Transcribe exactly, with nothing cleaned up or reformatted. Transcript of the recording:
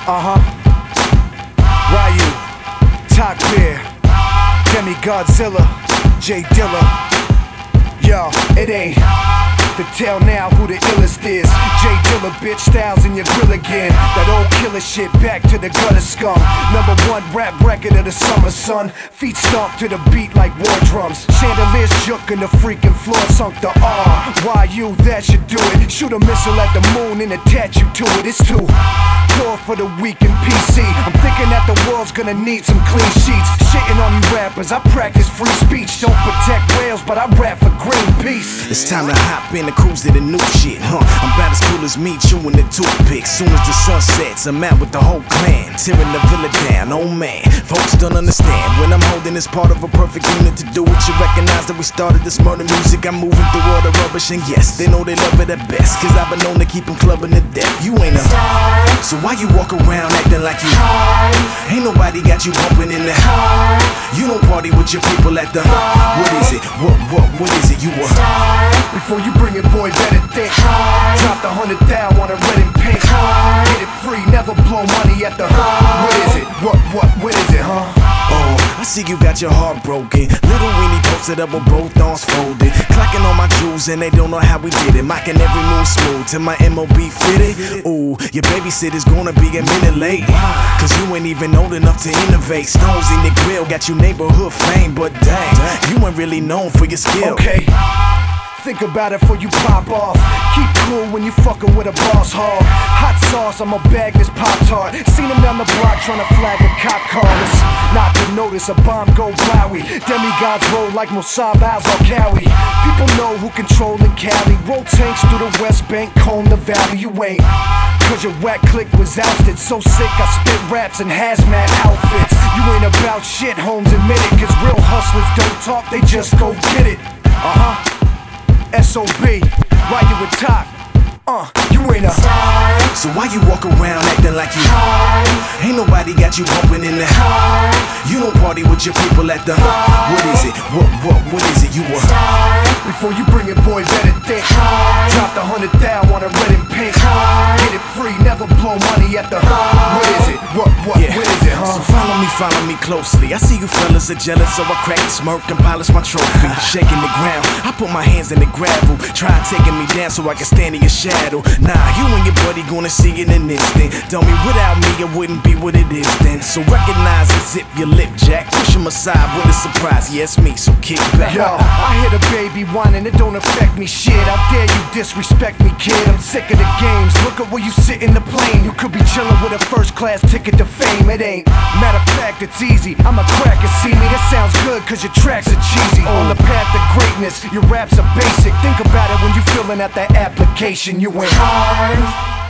Uh-huh. Ryu, Takbir, Demi Godzilla, J Dilla. Yo, it ain't to tell now who the illest is. J Dilla, bitch, styles in your grill again. That old killer shit, back to the gutter scum. Number one rap record of the summer, son. Feet stomp to the beat like war drums. Chandeliers shook and the freaking floor sunk the R. Why you, that should do it. Shoot a missile at the moon and attach you to it. It's too core for the weak and P C. I'm thinking that the world's gonna need some clean sheets. Shitting on you rappers, I practice free speech. Don't protect whales, but I rap for Greenpeace. It's time to hop in the cruise to the new shit, huh? I'm about as cool as me chewing the toothpick. Soon as the sun sets, I'm out with the whole clan, tearing the villa down, oh man. Folks don't understand when I'm holding this part of a perfect unit to do it. You recognize that we started this murder music. I'm moving through all the rubbish, and yes, they know they love it at best. Cause I've been known to keep them clubbing to death. You ain't a star, so why you walk around acting like you hard? Ain't nobody got you bumping in the heart. You don't party with your people at the heart. What is it? What, what, what is it? You a star. Before you bring it, boy, better think hard. Drop the hundred thou on a red and pink hard. Get it free, never blow money at the heart. What is it? What, what, what is it, huh? Oh, I see you got your heart broken. Little weenie posted up with both arms folded. Clacking on my jewels and they don't know how we did it. Mocking every move smooth till my M O B fitted. Ooh, your babysitter's gonna be a minute late. Cause you ain't even old enough to innovate. Stones in the grill got you neighborhood fame. But dang, you ain't really known for your skill. Okay, think about it before you pop off. Keep cool when you fucking with a boss hog. Hot sauce, I'ma bag this Pop-Tart. Seen him down the block tryna flag a cop car. It's not to notice a bomb go blowy. Demigods roll like Mossab al-Zarqawi. People know who controllin' Cali. Roll tanks through the West Bank, comb the valley. You ain't, cause your whack click was ousted. So sick I spit raps in hazmat outfits. You ain't about shit, Holmes, admit it. Cause real hustlers don't talk, they just go get it. Uh-huh. S O B, why you a top? Uh, you ain't a star. So why you walk around acting like you hard? Ain't nobody got you bumping in the heart. You don't party with your people at the heart. What is it? What, what, what is it? You a star. Before you bring it, boy, better think hard. Drop the hundred thou on a red and pink hard. Get it free, never blow money at the heart. What is it? What, what, yeah. What is it, huh? So follow me, follow me closely. I see you fellas are jealous, so I crack the smirk and polish my trophy. Shaking the ground, I put my hands in the gravel. Try taking me down so I can stand in your shadow. Nah, you and your buddy gonna see it in an instant. Tell me without me it wouldn't be what it is then. So recognize and zip your lip, Jack. Push him aside with a surprise. Yes, me, so kick back. Yo, I hear the baby whining, it don't affect me shit. How dare you disrespect me, kid? I'm sick of the games. Look at where you sit in the plane. You could be chillin' with a first class ticket to fame. It ain't. Matter of fact, it's easy. I'm a cracker, see me. That sounds good cause your tracks are cheesy. On the path to greatness, your raps are basic. Think about it when you fillin' out that application. You ain't hard.